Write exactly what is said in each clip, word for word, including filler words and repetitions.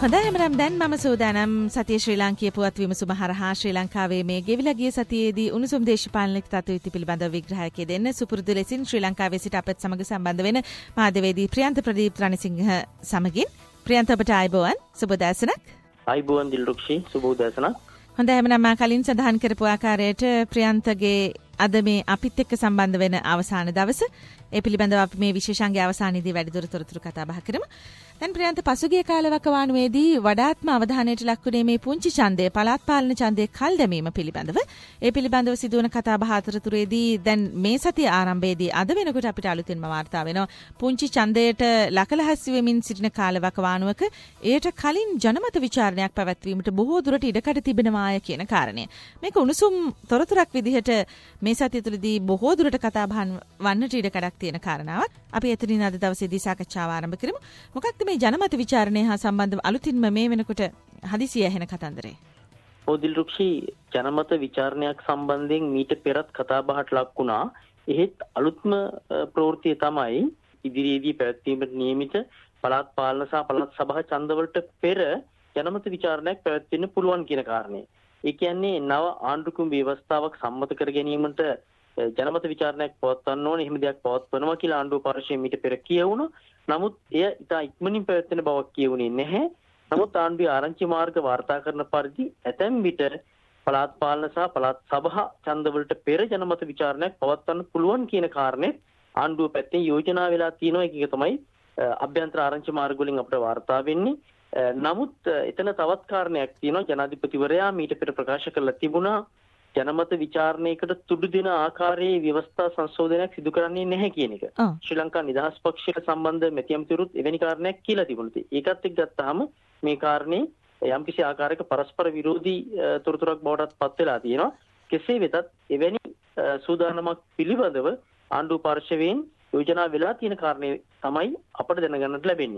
හොඳයි එහෙනම් දැන් මම සූදානම් සතිය ශ්‍රී ලාංකීය පුවත් විමසුම හරහා ශ්‍රී ලංකාවේ මේ ගෙවිලා ගිය සතියේදී උණුසුම් දේශපාලනික තත්ත්ව පිළිබඳව විග්‍රහයක් දෙන්න සුපුරුදු ලෙසින් ශ්‍රී ලංකාවේ සිට අපත් සමග සම්බන්ධ වෙන මාධ්‍යවේදී ප්‍රියන්ත ප්‍රදීප් රණසිංහ සමගින් ප්‍රියන්ත ඔබට ආයුබෝවන් සුබ උදෑසනක්. ආයුබෝවන් දිල්රුක්ෂි සුබ උදෑසනක්. හොඳයි එහෙනම් මම කලින් සඳහන් කරපු ආකාරයට ප්‍රියන්තගේ අද මේ අපිත් එක්ක සම්බන්ධ වෙන අවසාන දවස. ඒ පිළිබඳව අපි මේ විශේෂාංගයේ අවසානයේදී වැඩිදුර තොරතුරු කතා බහ කරමු. දැන් ප්‍රියන්ත පසුගිය කාලවකවානුවේදී වඩාත්ම අවධානයට ලක්ුණේ මේ පුංචි ඡන්දය පළාත් පාලන ඡන්දයේ කල් දැමීම පිළිබඳව. ඒ පිළිබඳව සිදුවන කතා බහ අතරතුරේදී දැන් මේ සතිය ආරම්භයේදී අද වෙනකොට අපිට අලුතින්ම වාර්තා වෙනවා පුංචි ඡන්දයට ලකලහස්සි වෙමින් සිටින කාලවකවානුවක එයට කලින් ජනමත විචාරණයක් පැවැත්වීමට බොහෝ දුරට ඉඩකඩ තිබෙනවාය කියන කාරණය. මේක උණුසුම් තොරතුරක් විදිහට මේ සතිය තුළදී බොහෝ දුරට කතා බහ වන්නට ඉඩකඩක් තියෙන කාරණාවක්. අපි එතනින් අද දවසේදී සාකච්ඡාව ආරම්භ කරමු. මොකක්ද මේ ජනමත විචාරණය හා සම්බන්ධව අලුතින්ම මේ වෙනකොට හදිසිය ඇහෙන කතන්දරේ? ඕදිල්රුක්ෂි ජනමත විචාරණයක් සම්බන්ධයෙන් මීට පෙරත් කතා බහට ලක් වුණා. එහෙත් අලුත්ම ප්‍රවෘත්තිය තමයි ඉදිරියේදී පැවැත්වීමට නියමිත පළාත් පාලන සහ පළාත් සභා ඡන්දවලට පෙර ජනමත විචාරණයක් පැවැත්වෙන්න පුළුවන් කියන කාරණය. ඒ කියන්නේ නව ආණ්ඩුක්‍රම ව්‍යවස්ථාවක් සම්මත කර ගැනීමට ජනමත විචාරණයක් පවත්වන්න ඕනේ. එහෙම දෙයක් පවත්වනවා කියලා ආණ්ඩුව පරිශ්‍රයෙන් මීට පෙර කියවුණා. නමුත් එය ඉතා ඉක්මනින් පැවැත්වෙන බවක් කියුණේ නැහැ. නමුත් ආණ්ඩුවේ ආරංචි මාර්ග වාර්තා කරන පරිදි ඇතැම් විට පළාත් පාලන සහ පළාත් සභා ඡන්දවලට පෙර ජනමත විචාරණයක් පවත්වන්න පුළුවන් කියන කාරණේ ආණ්ඩුව පැත්තෙන් යෝජනා වෙලා තියෙනවා. ඒක තමයි අභ්‍යන්තර ආරංචි මාර්ග වලින් අපිට වාර්තා වෙන්නේ. නමුත් එතන තවත් කාරණයක් තියෙනවා. ජනාධිපතිවරයා මීට පෙර ප්‍රකාශ කරලා තිබුණා ජනමත විචාරණයකට තුඩු දෙන ආකාරයේ ව්‍යවස්ථා සංශෝධනයක් සිදු කරන්නේ නැහැ කියන එක. ශ්‍රී ලංකා නිදහස් පක්ෂයට සම්බන්ධ මැති ඇමතිවරුත් එවැනි කාරණයක් කියලා තිබුණා. ඒකත් එක්ක ගත්තාම මේ කාරණේ යම්කිසි ආකාරයක පරස්පර විරෝධී තොරතුරක් බවටත් පත් වෙලා තියෙනවා. කෙසේ වෙතත් එවැනි සූදානමක් පිළිබඳව ආණ්ඩුව පාර්ශවයෙන් යෝජනා වෙලා තියෙන කාරණේ තමයි අපට දැනගන්නට ලැබෙන්නේ.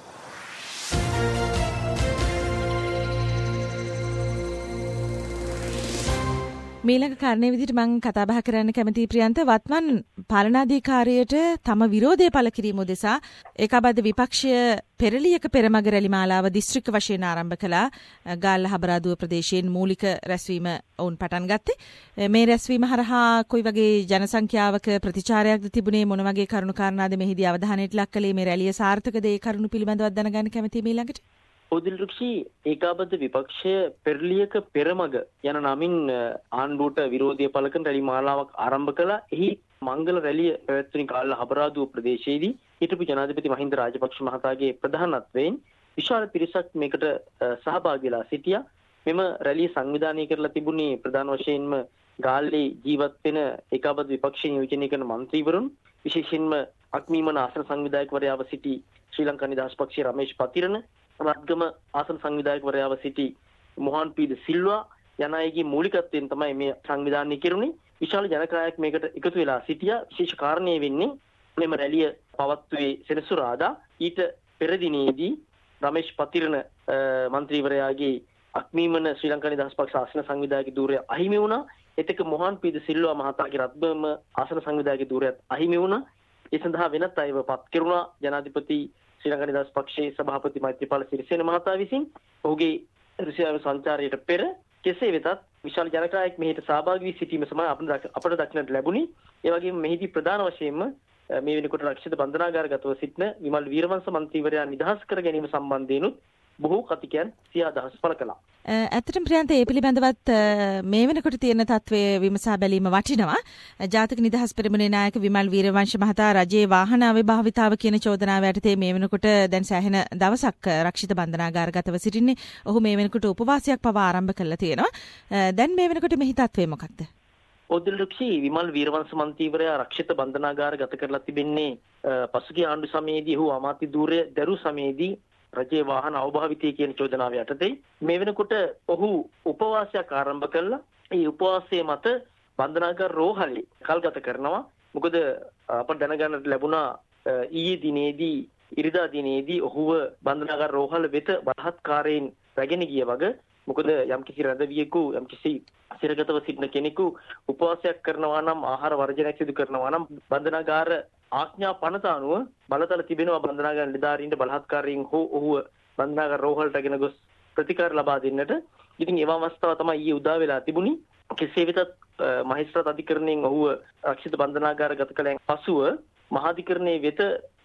මීළඟ කාරණේ විදිහට මම කතා බහ කරන්න කැමතියි ප්‍රියන්ත. වත්මන් පාලනාධිකාරියට තම විරෝධය පළ කිරීම උදෙසා ඒකාබද්ධ විපක්ෂය පෙරලියක පෙරමග රැලි මාලාව දිස්ත්‍රික්ක වශයෙන් ආරම්භ කළා. ගාල්ල හබරාදුව ප්‍රදේශයෙන් මූලික රැස්වීම ඔවුන් පටන් ගත්තේ. මේ රැස්වීම හරහා කොයි වගේ ජනසංඛ්‍යාවක ප්‍රතිචාරයක්ද තිබුණේ, මොන වගේ කරුණු කාරණාද මෙහිදී අවධානයට ලක් කළේ, මේ රැලිය සාර්ථකද, ඒ කරුණු පිළිබඳව දැනගන්න කැමතියි මීළඟට. ඕදිල්රුක්ෂි ඒකාබද්ධ විපක්ෂය පෙරලියක පෙරමග යන නමින් ආණ්ඩුවට විරෝධය පළ කරන රැලි මාලාවක් ආරම්භ කළා. එහි මංගල රැලිය පැවැත්වුණේ ගාල්ල හබරාදුව ප්‍රදේශයේදී. හිටපු ජනාධිපති මහින්ද රාජපක්ෂ මහතාගේ ප්‍රධානත්වයෙන් විශාල පිරිසක් මේකට සහභාගී වෙලා සිටියා. මෙම රැලිය සංවිධානය කරලා තිබුණේ ප්‍රධාන වශයෙන්ම ගාල්ලේ ජීවත් වෙන ඒකාබද්ධ විපක්ෂ නියෝජනය කරන මන්ත්‍රීවරුන්, විශේෂයෙන්ම අක්මීමන ආසන සංවිධායකවරයාව සිටි ශ්‍රී ලංකා නිදහස් පක්ෂයේ රමේෂ් පතිරණ, රත්ගම ආසන සංවිධායකවරයාව සිටි මොහන් පීඩ සිල්වා යන අයගේ මූලිකත්වයෙන් තමයි මේ සංවිධානය කෙරුණේ. විශාල ජනකායක් මේකට එකතු වෙලා සිටියා. විශේෂ කාරණේ වෙන්නේ මෙම රැළිය පවත්වුවේ සෙනසුරාදා. ඊට පෙර දිනේදී රමේෂ් පතිරණ මන්ත්‍රීවරයාගේ අක්මීමන ශ්‍රී ලංකා නිදහස් පක්ෂ ආසන සංවිධායක ධූරය අහිමි වුණා. එතක මොහන් පීඩ සිල්වා මහතාගේ රත්ගම ආසන සංවිධායක ධූරයත් අහිමි වුණා. ඒ සඳහා වෙනත් අයව පත් කෙරුණා. ජනාධිපති ශ්‍රී ලංකා නිදහස් පක්ෂයේ සභාපති මෛත්‍රීපාල සිරිසේන මහතා විසින් ඔහුගේ රුසියාවේ සංචාරයට පෙර. කෙසේ වෙතත් විශාල ජනකායක් මෙහිට සහභාගී වී සිටීම සමග අපට දක්නට ලැබුණි. ඒ වගේම මෙහිදී ප්‍රධාන වශයෙන්ම මේ වෙනකොට රක්ෂිත බන්ධනාගාරගතව සිටින විමල් වීරවංශ මන්ත්‍රීවරයා නිදහස් කර ගැනීම සම්බන්ධයෙන්ුත් බොහෝ කතිකයන් සිය අදහස් පළ කළා. ඇත්තටම ප්‍රියන්ත ඒ පිළිබඳවත් මේ වෙනකොට තියෙන තත්ත්වය විමසා බැලීම වටිනවා. ජාතික නිදහස් පෙරමුණේ නායක විමල් වීරවංශ මහතා රජයේ වාහන අවිභාවිතාව කියන චෝදනාව යටතේ මේ වෙනකොට දැන් සෑහෙන දවසක් රක්ෂිත බන්ධනාගාරගතව සිටින්නේ. ඔහු මේ වෙනකොට උපවාසයක් පවා ආරම්භ කළා තියෙනවා. දැන් මේ වෙනකොට මෙහි තත්ත්වය මොකක්ද? ඕදිල්රුක්ෂි විමල් වීරවංශ මන්ත්‍රීවරයා රක්ෂිත බන්ධනාගාරගත කරලා තිබෙන්නේ පසුගිය ආණ්ඩු සමයේදී ඔහු අමාත්‍ය ධූරය දරු සමයේදී රජයේ වාහන අවභාවිතය කියන චෝදනාව යටතේ මේ වෙනකොට ඔහු උපවාසයක් ආරම්භ කළා. ඒ උපවාසයේ මත බන්ධනාගාර රෝහලේ කල්ගත කරනවා. මොකද අපට දැනගන්නට ලැබුණා ඊයේ දිනේදී ඉරිදා දිනේදී ඔහුව බන්ධනාගාර රෝහල වෙත බලහත්කාරයෙන් රැගෙන ගිය වගේ. මොකද යම්කිසි රැඳවියෙකු යම්කිසි සිරගතව සිටින කෙනෙකු උපවාසයක් කරනවා නම්, ආහාර වර්ජනයක් සිදු කරනවා නම් බන්ධනාගාර ආඥා පනත අනුව බලතල තිබෙනවා බන්ධනාගාර නිලධාරීන්ට බලහත්කාරයෙන් හෝ ඔහුව බන්ධනාගාර රෝහලට ගෙන ගොස් ප්‍රතිකාර ලබා දෙන්නට. ඉතින් ඒ අවස්ථාව තමයි ඊයේ උදා වෙලා තිබුණේ. කෙසේ වෙතත් මහේස්ත්‍රාත් අධිකරණයෙන් ඔහුව රක්ෂිත බන්ධනාගාර ගත කළෙන් පසුව මහාධිකරණයේ වෙත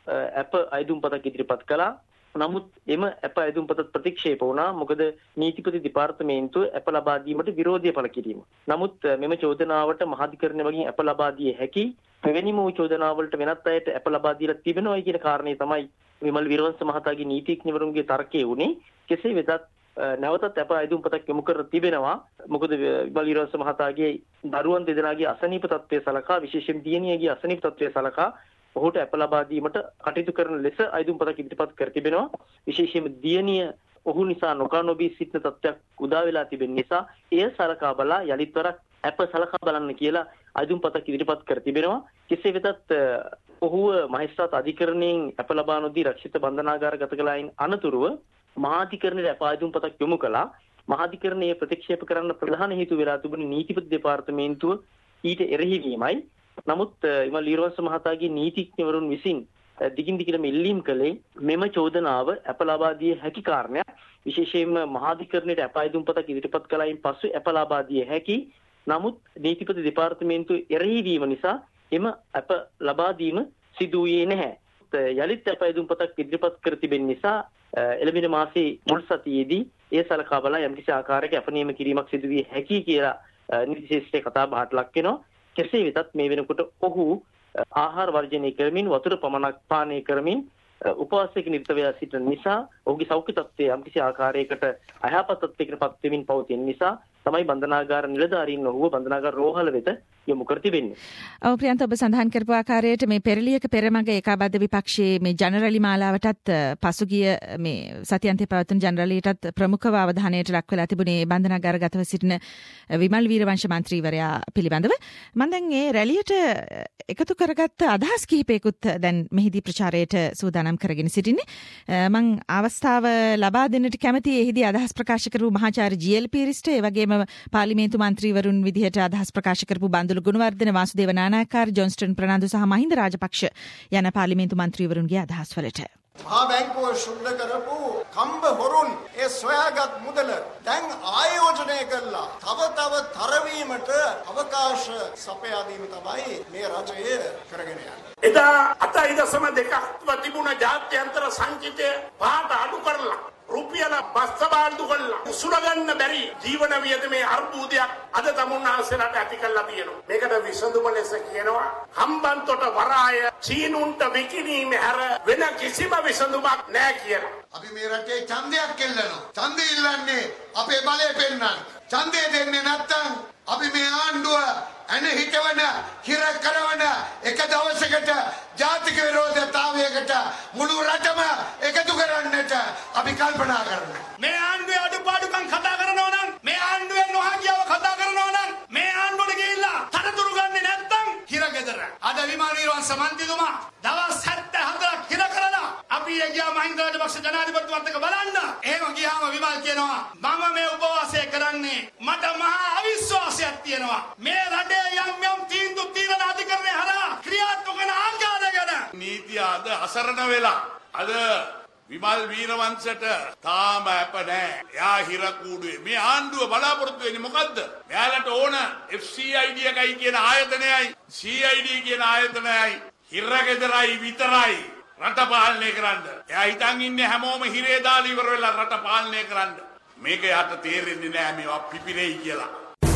අප අයදුම්පතක් ඉදිරිපත් කළා. නමුත් එම අප අයදුම්පත ප්‍රතික්ෂේප වුණා. මොකද නීතිපති දෙපාර්තමේන්තුව අප ලබා දීමට විරෝධය පළ කිරීම. නමුත් මෙම චෝදනාවට මහාධිකරණය වගේ අප ලබා දිය හැකි මෙවැනිම චෝදනාවලට වෙනත් අයට අප ලබා දීලා තිබෙනවා කියන කාරණේ තමයි විමල් වීරවංශ මහතාගේ නීතිඥවරුන්ගේ තර්කය වුණේ. කෙසේ වෙතත් නැවතත් අප අයදුම්පතක් යොමු කර තිබෙනවා. මොකද විමල් වීරවංශ මහතාගේ දරුවන් දෙදෙනාගේ අසනීප තත්ත්වය සලකා විශේෂයෙන් දියණියගේ අසනීප තත්ත්වය සලකා ඔහුට අප ලබා දීමට කටයුතු කරන ලෙස අයදුම්පතක් ඉදිරිපත් කර තිබෙනවා. විශේෂයෙන්ම දියණිය ඔහු නිසා නොකා නොබී සිටින තත්ත්වයක් උදා වෙලා තිබෙන නිසා එය සලකා බලා යලිත් වරක් අප සලකා බලන්න කියලා අයදුම්පතක් ඉදිරිපත් කර තිබෙනවා. කෙසේ වෙතත් ඔහුව මහේස්ත්‍රාත් අධිකරණයෙන් අප ලබා නොදී රක්ෂිත බන්ධනාගාර ගත කළායින් අනතුරුව මහාධිකරණයට අප අයදුම්පතක් යොමු කළා. මහාධිකරණයේ ප්‍රතික්ෂේප කරන්න ප්‍රධාන හේතුව වෙලා තිබුණේ නීතිපති දෙපාර්තමේන්තුව ඊට එරෙහි වීමයි. නමුත් විමල් වීරවංශ මහතාගේ නීතිඥවරුන් විසින් දිගින් දිගටම ඉල්ලීම් කළේ මෙම චෝදනාව අප ලබා දිය හැකි කාරණයක්. විශේෂයෙන්ම මහාධිකරණයට අප අයදුම්පතක් ඉදිරිපත් කළායින් පසු අප ලබා දිය හැකි. නමුත් නීතිපති දෙපාර්තමේන්තුව එරෙහි වීම නිසා එම අප ලබා දීම සිදු වූයේ නැහැ. යලිත් අප අයදුම්පතක් ඉදිරිපත් කර තිබෙන නිසා එළඹෙන මාසයේ මුල් සතියේදී ඒ සලකා බලා යම්කිසි ආකාරයක අප නියම කිරීමක් සිදු විය හැකි කියලා නීති ශාස්ත්‍රයේ කතා බහට ලක් වෙනවා. කෙසේ වෙතත් මේ වෙනකොට ඔහු ආහාර වර්ජනය කරමින් වතුර පමණක් පානය කරමින් උපවාසයක නිරත වෙලා සිටින නිසා ඔහුගේ සෞඛ්‍ය තත්ත්වය යම්කිසි ආකාරයකට අයහපත් තත්ත්වයකට පත් වෙමින් පවතින නිසා තමයි බන්ධනාගාර නිලධාරීන් ඔහුව බන්ධනාගාර රෝහල වෙත යොමු කර තිබෙන්නේ. ඔව් ප්‍රියන්ත ඔබ සඳහන් කරපු ආකාරයට මේ පෙරලියක පෙරමග ඒකාබද්ධ විපක්ෂයේ මේ ජනරලි මාලාවටත් පසුගිය මේ සතියන්තයේ පවත්වන ජනරලියටත් ප්‍රමුඛව අවධානයට ලක් වෙලා තිබුණේ බන්ධනාගාරගතව සිටින විමල් වීරවංශ මන්ත්‍රීවරයා පිළිබඳව. මම දැන් මේ රැලියට එකතු කරගත්ත අදහස් කිහිපයකුත් දැන් මෙහිදී ප්‍රචාරයට සූදානම් කරගෙන සිටින්නේ. මම අවස්ථාව ලබා දෙන්නට කැමතියි එහිදී අදහස් ප්‍රකාශ කරපු මහාචාර්ය ජී.එල්. පීරිස්ට ඒ වගේම පාර්ලිමේන්තු මන්ත්‍රීවරුන් විදිහට අදහස් ප්‍රකාශ කරපු බන්දුල ගුණවර්ධන, වාසුදේව නානායක්කාර, ජොන්ස්ටන් ප්‍රනාන්දු සහ මහින්ද රාජපක්ෂ යන පාර්ලිමේන්තු මන්ත්‍රීවරුන්ගේ අදහස් වලට මහා බැංකුව ශුද්ධ කරපු කම්බ හොරුන් ඒ සොයාගත් මුදල දැන් ආයෝජනය කළා තව තව තරවීමට අවකාශ සපයා දීම තමයි මේ රජය කරගෙන යන්නේ. එදා අතයි දශම දෙකක් තිබුණ ජාත්‍යන්තර සංචිතය පහට අඩු කරලා රුපියල පස්ස බාල්දු කරලා උසුලගන්න බැරි ජීවන වියදමේ අර්බුදයක් අද තමුන්නාසලට ඇති කරලා තියෙනවා. මේකට විසඳුම ලෙස කියනවා හම්බන්තොට වරාය චීනුන්ට විකිණීම හැර වෙන කිසිම විසඳුමක් නැහැ කියලා. අපි මේ රටේ ඡන්දයක් කෙල්ලනවා. ඡන්දය ඉල්ලන්නේ අපේ බලය පෙන්නන්න. ඡන්දය දෙන්නේ නැත්තම් අපි මේ ආණ්ඩුව අන හිතවන හිර කරවන එක දවසකට ජාතික විරෝධතාවයකට මුළු රටම එකතු කරන්නට අපි කල්පනා කරනවා. මේ ආණ්ඩුවේ අඩුපාඩුකම් කතා කරනවා නම් මේ ආණ්ඩුවේ නොහාගියව කතා කරනවා නම් මේ ආණ්ඩුවට ගිහිල්ලා තනතුරු ගන්නේ නැත්තම් හිරගෙදර. අද විමල් වීරවංශ මන්ත්‍රීතුමා දවස් හැත්තෑ හතරක් හිර කරලා අපි ගියා මහින්ද රාජපක්ෂ ජනාධිපතිතුමාත් එක්ක බලන්න. එහෙම ගියාම විමල් කියනවා මම මේ උපවාසය කරන්නේ මට මහා අවිශ්වාසයක් තියෙනවා. මේ රටේ යම් යම් තීන්දුව తీරන අධිකරණය හරහා ක්‍රියාත්මක වෙන ආකාරය ගැන නීතිය අද අසරණ වෙලා අද විමල් වීරවංශට තාම අප නැහැ. එයා හිර කූඩුවේ. මේ ආණ්ඩුව බලාපොරොත්තු වෙන්නේ මොකද්ද? මෙයාලට ඕන එෆ් සී ආයි ඩී එකයි කියන ආයතනයයි සී ආයි ඩී කියන ආයතනයයි හිරගෙදරයි විතරයි රට පාලනය කරන්න. එයා හිතන් ඉන්නේ හැමෝම හිරේ දාලා ඉවර වෙලා රට පාලනය කරන්න. මේක යට තේරෙන්නේ නැහැ මේවා පිපිරෙයි කියලා.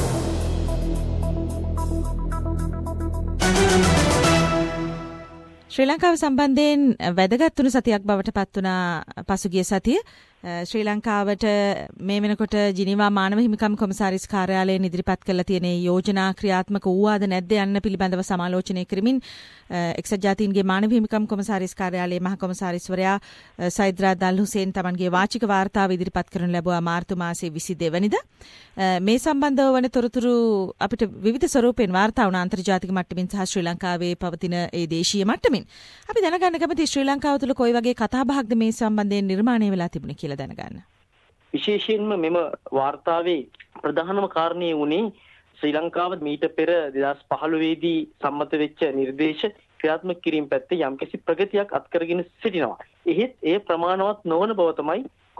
ශ්‍රී ලංකාව සම්බන්ධයෙන් වැදගත් වුණු සතියක් බවට පත් වුණා පසුගිය සතිය. ශ්‍රී ලංකාවට මේ වෙනකොට ජිනීවා මානව හිමිකම් කොමසාරිස් කාර්යාලයෙන් ඉදිරිපත් කරලා තියෙන යෝජනා ක්‍රියාත්මක වූවාද නැද්ද යන්න පිළිබඳව සමාලෝචනය කරමින් එක්සත් ජාතීන්ගේ මානව හිමිකම් කොමසාරිස් කාර්යාලයේ මහ කොමසාරිස්වරයා සයිද් රාද් අල් හුසේන් තමන්ගේ වාචික වාර්තාව ඉදිරිපත් කරනු ලැබුවා මාර්තු මාසයේ විසිදෙනි වෙනිදා. මේ සම්බන්ධව වන තොරතුරු අපිට විවිධ ස්වරූපෙන් වාර්තා වුණ අන්තර්ජාතික මට්ටමින් සහ ශ්‍රී ලංකාවේ පවතින ඒ දේශීය මට්ටමින් අපි දැනගන්න කැමති ශ්‍රී ලංකාව තුළ කොයි වගේ කතාබහක්ද මේ සම්බන්ධයෙන් නිර්මාණය වෙලා තිබුණේ කියලා දැනගන්න. විශේෂයෙන්ම මෙම වාර්තාවේ ප්‍රධානම කාරණේ වුණේ ශ්‍රී ලංකාව මීට පෙර දෙදහස් පහළොව දී සම්මත වෙච්ච නිර්දේශ ක්‍රියාත්මක කිරීම පැත්තේ යම්කිසි ප්‍රගතියක් අත්කරගෙන සිටිනවා. එහෙත් ඒ ප්‍රමාණවත් නොවන බව තමයි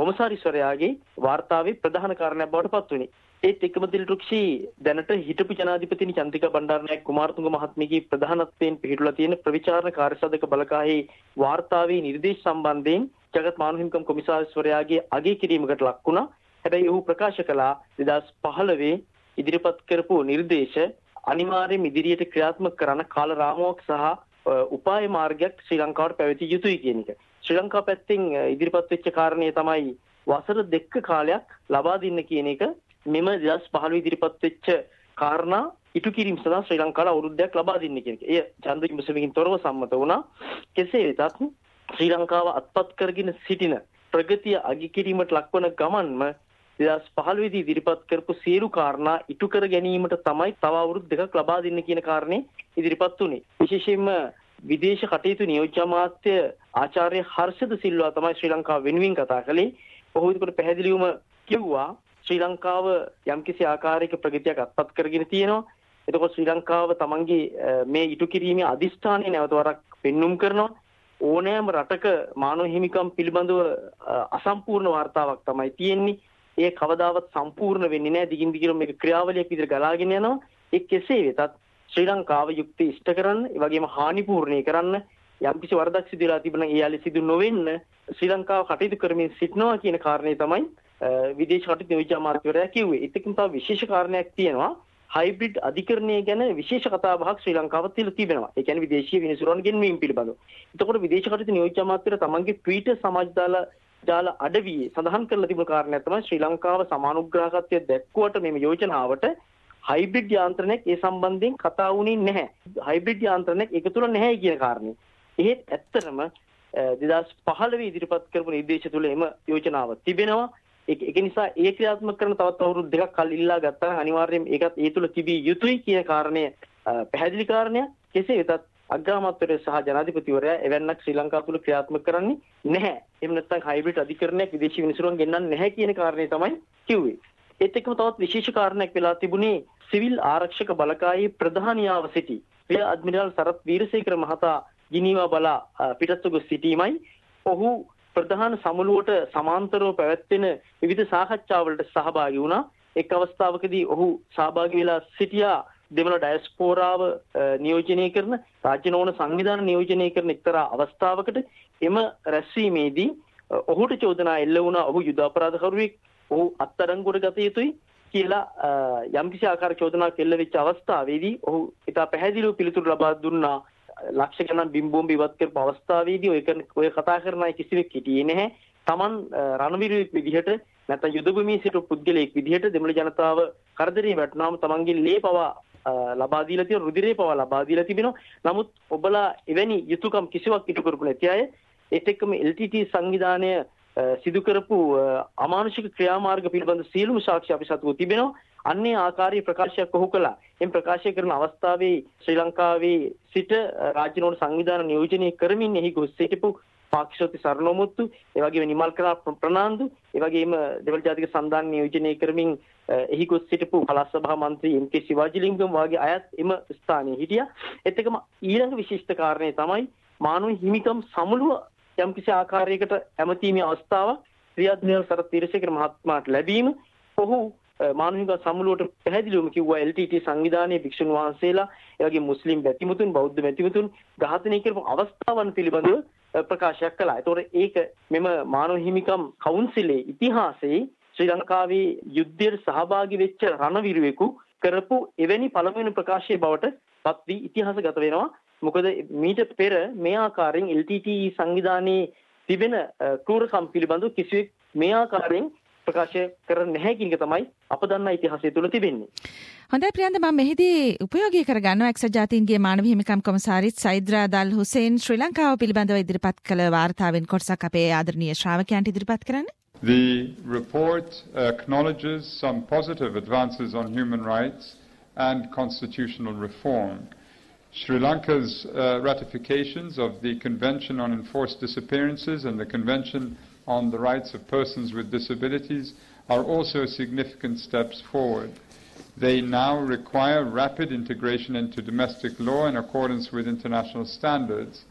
කොමසාරිස්වරයාගේ වාර්තාවේ ප්‍රධාන කාරණයක් බවට පත් වුණේ. ඒත් එක්කම දිල්රුක්ෂි දැනට හිටපු ජනාධිපතිනි චන්ද්‍රිකා බණ්ඩාරනායක කුමාරතුංග මහත්මියගේ ප්‍රධානත්වයෙන් පිහිටුලා තියෙන ප්‍රවිචාරණ කාර්යසාධක බලකායේ වාර්තාවේ නිර්දේශ සම්බන්ධයෙන් ජගත් මානව හිමිකම් කොමසාරිස්වරයාගේ අගය කිරීමකට ලක් වුණා. හැබැයි ඔහු ප්‍රකාශ කළා දෙදාස් පහළොව ඉදිරිපත් කරපු නිර්දේශ අනිවාර්යයෙන් ඉදිරියට ක්‍රියාත්මක කරන කාල රාමුවක් සහ උපාය මාර්ගයක් ශ්‍රී ලංකාවට පැවතිය යුතුයි කියන එක. ශ්‍රී ලංකාව පැත්තෙන් ඉදිරිපත් වෙච්ච කාරණේ තමයි වසර දෙකක කාලයක් ලබා දෙන්න කියන එක. මෙම දෙදාස් පහළොව ඉදිරිපත් වෙච්ච කාරණා ඉටු කිරීම සඳහා ශ්‍රී ලංකාවට අවුරුද්දක් ලබා දෙන්න කියන එක. එය ඡන්ද විමසීමකින් තොරව සම්මත වුණා. කෙසේ වෙතත් ශ්‍රී ලංකාව අත්පත් කරගෙන සිටින ප්‍රගතිය අගය කිරීමට ලක්වන ගමන්ම දෙදාස් පහළොව දී ඉදිරිපත් කරපු සියලු කාරණා ඉටු කර ගැනීමට තමයි තව අවුරුදු දෙකක් ලබා දෙන්න කියන කාරණේ ඉදිරිපත් වුණේ. විශේෂයෙන්ම විදේශ කටයුතු නියෝජ්‍ය අමාත්‍ය ආචාර්ය හර්ෂද සිල්වා තමයි ශ්‍රී ලංකාව වෙනුවෙන් කතා කළේ. ඔහු ඒකට පැහැදිලිවම කිව්වා ශ්‍රී ලංකාව යම්කිසි ආකාරයක ප්‍රගතියක් අත්පත් කරගෙන තියෙනවා. එතකොට ශ්‍රී ලංකාව තමන්ගේ මේ ඉටු කිරීමේ අදිෂ්ඨානය නැවත වරක් පෙන්눔 කරනවා. ඕනෑම රටක මානව හිමිකම් පිළිබඳව අසම්පූර්ණ වාර්තාවක් තමයි තියෙන්නේ. ඒ කවදාවත් සම්පූර්ණ වෙන්නේ නැහැ. දිගින් දිගටම මේක ක්‍රියාවලියක් විදිහට ගලාගෙන යනවා. ඒ කෙසේ වෙතත් ශ්‍රී ලංකාව යුක්ති ඉෂ්ට කරන්න, ඒ වගේම හානිපූර්ණේ කරන්න යම්කිසි වරදක් සිදු වෙලා තිබුණා ඒ යාලි සිදු නොවෙන්න ශ්‍රී ලංකාව කටයුතු කරමින් සිටිනවා කියන කාරණේ තමයි විදේශ කටයුතු නියෝජ්‍ය අමාත්‍යවරයා කිව්වේ. ඒකකින් තව විශේෂ කාරණයක් තියෙනවා. හයිබ්‍රිඩ් අධිකරණය ගැන විශේෂ කතාබහක් ශ්‍රී ලංකාවත් තිබෙනවා. ඒ කියන්නේ විදේශීය විනිසුරුවන් ගෙන්වීම පිළිබඳව. එතකොට විදේශ කටයුතු නියෝජ්‍ය අමාත්‍යවරයා තමන්ගේ ට්විටර් සමාජ දාලා ජාල අඩවියේ සඳහන් කරලා තිබුණු කාරණයක් තමයි ශ්‍රී ලංකාව සමානුග්‍රාහකත්වය දැක්වුවට මේ යෝජනාවට හයිබ්‍රිඩ් යාන්ත්‍රණයක් ඒ සම්බන්ධයෙන් කතා වුණේ නැහැ. හයිබ්‍රිඩ් යාන්ත්‍රණයක් ඒක තුල නැහැ කියන කාරණේ. ඒත් ඇත්තටම දෙදාස් පහළොව ඉදිරිපත් කරපු නිර්දේශ තුල එම යෝජනාව තිබෙනවා. ඒක නිසා ඒ ක්‍රියාත්මක කරන තවත් අවුරුදු දෙකක් කල් ඉල්ලා ගත්තා අනිවාර්යයෙන් ඒකත් ඒ තුල තිබිය යුතුයි කියන කාරණය පැහැදිලි කාරණයක්. කෙසේ වෙතත් අග්‍රාමාත්‍යවරයා සහ ජනාධිපතිවරයා එවැන්නක් ශ්‍රී ලංකාව තුල ක්‍රියාත්මක කරන්නේ නැහැ. එහෙම නැත්නම් හයිබ්‍රිඩ් අධිකරණයක් විදේශී විනිසුරුවන් ගෙන්නන්නේ නැහැ කියන කාරණේ තමයි කිව්වේ. ඒත් එක්කම තවත් විශේෂ කාරණයක් වෙලා තිබුණේ සිවිල් ආරක්ෂක බලකායේ ප්‍රධානියාව සිටි රියර් ඇඩ්මිරල් සරත් වීරසේකර මහතා ජිනීවා බලා පිටත්ව ගොස් සිටීමයි. ඔහු ප්‍රධාන සමුළුවට සමාන්තරව පැවැත්වෙන විවිධ සාකච්ඡාවලට සහභාගී වුණා. එක් අවස්ථාවකදී ඔහු සහභාගී වෙලා සිටියා දෙමළ ඩයස්පෝරාව නියෝජනය කරන රාජ්‍ය නොවන සංවිධාන නියෝජනය කරන එක්තරා අවස්ථාවකට එම රැස්වීමේදී ඔහුට චෝදනා එල්ල වුණා ඔහු යුද අපරාධකරුවෙක්, ඔහු අත්අඩංගුවට ගත යුතුයි කියලා යම්කිසි ආකාර චෝදනාවක් එල්ල වෙච්ච අවස්ථාවේදී ඔහු ඉතා පැහැදිලිව පිළිතුරු ලබා දුන්නා. ලක්ෂ ගණන් බිම්බෝම්බ ඉවත් කරපු අවස්ථාවේදී ඔය ඔය කතා කරන අය කිසිවෙක් හිටියේ නැහැ. Taman රණවිරුවෙක් විදිහට නැත්නම් යුද භූමියේ සිටු පුද්ගලයෙක් විදිහට දෙමළ ජනතාව කරදරේ වැටුනාම Tamanගේ ලේ පවා ලබා දීලා තියෙන රුධිරේ පවා ලබා දීලා තිබෙනවා. නමුත් ඔබලා එවැනි යුතුයකම් කිසිවක් ඉටු කරපු නැති අය. ඒත් එක්කම එල් ටී ටී සංවිධානය සිදු කරපු අමානුෂික ක්‍රියාමාර්ග පිළිබඳ සියලුම සාක්ෂි අපි සතුව තිබෙනවා. අන්නේ ආකාරයේ ප්‍රකාශයක් ඔහු කළා. එම් ප්‍රකාශය කරන අවස්ථාවේ ශ්‍රී ලංකාවේ සිට රාජ්‍ය නොවන සංවිධාන නියෝජනය කරමින් එහි ගොස් සිටපු පාක්ෂෝති සරණෝමුත්තු, ඒ වගේම නිමල් කරා ප්‍රනාන්දු, ඒ වගේම දෙවල් ජාතික සන්ධාන නියෝජනය කරමින් එහි ගොස් සිටපු පළාත් සභා මන්ත්‍රී එම් කේ සිවාජිලිංගම් වගේ අයත් එම ස්ථානයේ හිටියා. ඒත් එකම ඊළඟ විශිෂ්ට කාරණේ තමයි මානව හිමිකම් සමුළුව යම්කිසි ආකාරයකට ඇමතීමේ අවස්ථාව රියද් සරත් වීරසේකර මහත්මයාට ලැබීම. ඔහු මානව හිමිකම් සමුළුවට පැහැදිලිවම කිව්වා එල් ටී ටී සංවිධානයේ භික්ෂුන් වහන්සේලා, ඒ වගේ මුස්ලිම් බැතිමුතුන්, බෞද්ධ බැතිමුතුන් ඝාතනය කරපු අවස්ථාවන් පිළිබඳව ප්‍රකාශයක් කළා. ඒතකොට ඒක මෙම මානව හිමිකම් කවුන්සිලේ ඉතිහාසයේ ශ්‍රී ලංකාවේ යුද්ධයට සහභාගී වෙච්ච රණවිරුවෙකු කරපු එවැනි පළමුවෙනි ප්‍රකාශයේ බවට පත් වී ඉතිහාසගත වෙනවා. මොකද මීට පෙර මේ ආකාරයෙන් එල් ටී ටී සංවිධානයේ තිබෙන ක්‍රූරකම් පිළිබඳව කිසිවෙක් මේ ආකාරයෙන් ප්‍රකාශ කරන්නේ නැහැ කියන එක තමයි අප දන්නා ඉතිහාසය තුළ තිබෙන්නේ. හොඳයි ප්‍රියන්ත, මම මෙහිදී උපයෝගී කරගන්නවා එක්සත් ජාතීන්ගේ මානව හිමිකම් කොමසාරිස් සයිද් රාදල් හුසේන් ශ්‍රී ලංකාව පිළිබඳව ඉදිරිපත් කළ වාර්තාවෙන් කොටසක් අපේ ආදරණීය ශ්‍රාවකයන්ට ඉදිරිපත් කරන්න. The report acknowledges some positive advances on human rights and constitutional reform. Sri Lanka's uh, ratifications of the Convention on Enforced Disappearances and the Convention on the Rights of Persons with Disabilities are also significant steps forward. They now require rapid integration into domestic law in accordance with international standards.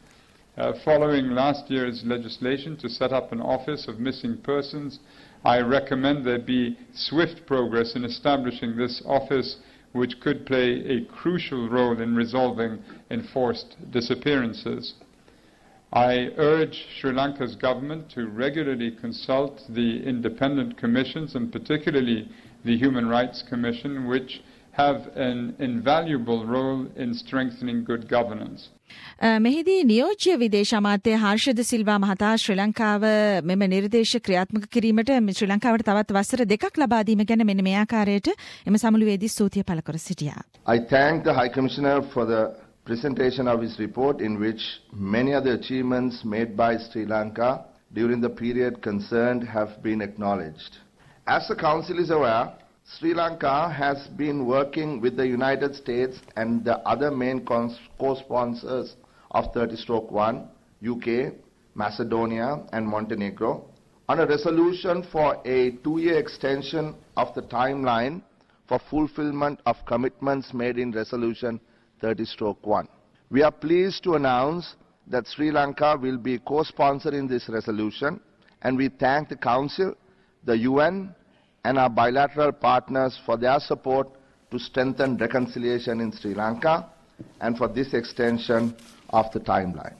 Uh, following last year's legislation to set up an office of missing persons, I recommend there be swift progress in establishing this office, which could play a crucial role in resolving enforced disappearances. I urge Sri Lanka's government to regularly consult the independent commissions, and particularly the Human Rights Commission, which have an invaluable role in strengthening good governance. මෙහිදී නියෝජ්‍ය විදේශ අමාත්‍ය හර්ෂද සිල්වා මහතා ශ්‍රී ලංකාව මෙම නිර්දේශ ක්‍රියාත්මක කිරීමට ශ්‍රී ලංකාවට තවත් වසර දෙකක් ලබා දීම ගැන මෙන්න මේ ආකාරයට එම සමුළුවේදී ස්තුතිය පළ කර සිටියා. I thank the High Commissioner for the presentation of his report, in which many of the achievements made by Sri Lanka during the period concerned have been acknowledged. As the Council is aware, Sri Lanka has been working with the United States and the other main co-sponsors of thirty stroke one, U K, Macedonia and Montenegro, on a resolution for a two-year extension of the timeline for fulfillment of commitments made in resolution thirty stroke one. We are pleased to announce that Sri Lanka will be co-sponsoring this resolution, and we thank the Council, the U N and our bilateral partners for their support to strengthen reconciliation in Sri Lanka and for this extension of the timeline.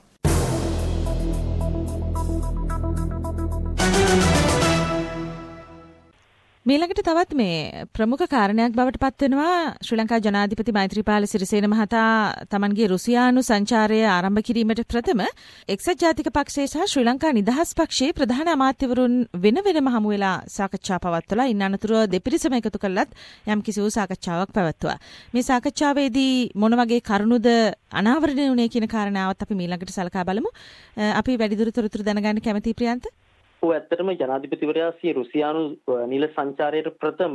මීළඟට තවත් මේ ප්‍රමුඛ කාරණයක් බවට පත් වෙනවා ශ්‍රී ලංකා ජනාධිපති මෛත්‍රීපාල සිරිසේන මහතා තමන්ගේ රුසියානු සංචාරය ආරම්භ කිරීමට ප්‍රථම එක්සත් ජාතික පක්ෂයේ සහ ශ්‍රී ලංකා නිදහස් පක්ෂයේ ප්‍රධාන අමාත්‍යවරුන් වෙන වෙනම හමු වෙලා සාකච්ඡා පවත්වලා ඉන්න අනතුරුව දෙපිරිසම එකතු කළත් යම් කිසි වූ සාකච්ඡාවක් පැවැත්වුවා. මේ සාකච්ඡාවේදී මොන වගේ කරුණුද අනාවරණය වුණේ කියන කාරණාවත් අපි මීළඟට සලකා බලමු. අපි වැඩිදුර තොරතුරු දැනගන්න කැමතියි ප්‍රියන්ත. ඔය ඇත්තටම ජනාධිපතිවරයා සිය රුසියානු නිල සංචාරයට ප්‍රථම